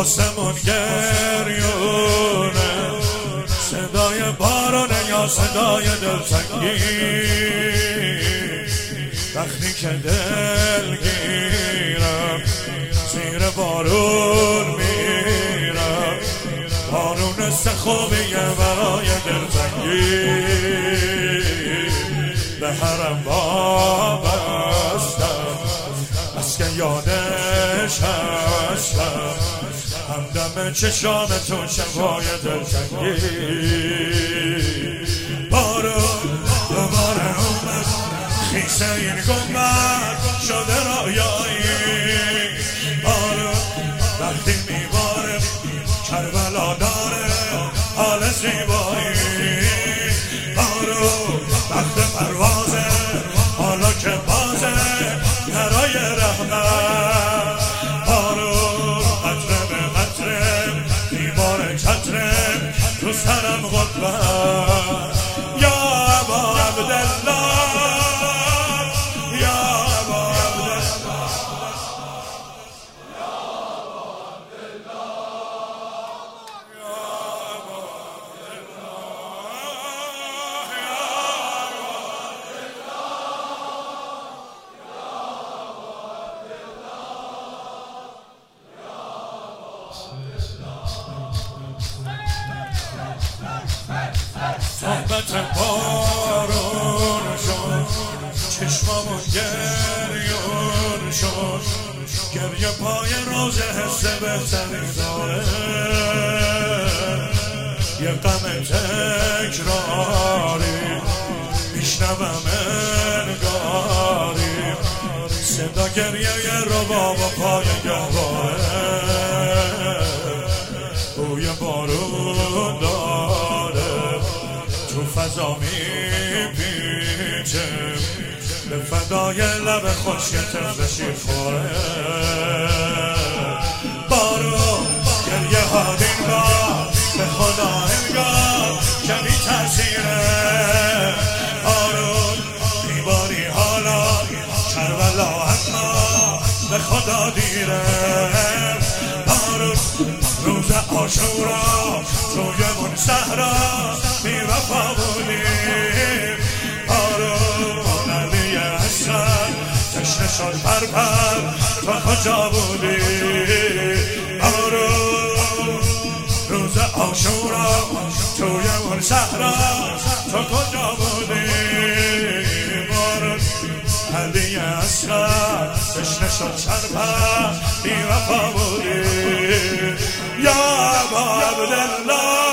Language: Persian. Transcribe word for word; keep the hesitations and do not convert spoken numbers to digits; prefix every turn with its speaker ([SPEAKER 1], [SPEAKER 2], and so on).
[SPEAKER 1] آسمون گریونه، صدای بارونه یا صدای دلتنگی. وقتی که دلگیرم زیر بارون میرم، بارون سخوبیه برای دلتنگی. به حرم وابستم از که یادش هستم، همدم چشام تو شبای دلتنگی. بارون دوباره اومد، خیسه این گنبد شده رویایی. بارون وقتی میباره کربلا داره حال زیبایی. بارون وقت پروازه حالا که بازه درای رحمت. بارون قطره به قطره دیوار چتره تو سرم غدبت. یا ابا عبدالله، صحبت بارون شد، چشمامون گریون شد. گریه پای روز حس بهتری داره، یه غم تکراری میشنوم انگاری. صدا گریه رباب و پای گهواره، بوی بارون داره تو فضا میپیچه. به فدای لب خشکتم بشی خوره. بارون گریه ها دینگاه به خدا انگار کمی تاثیره. بارون بیباری حالا کربلا اما به خدا دیره. بارون روز عاشورا تویمون صحرا بی وفا بودیم. بارون علی حسن تشنه شد پر پر تو کجا بودی. بارون روز عاشورا تویمون صحرا تو کجا بودی. بارون علی حسن تشنه شد پر پر بی وفا بودی. یا ابا عبدالله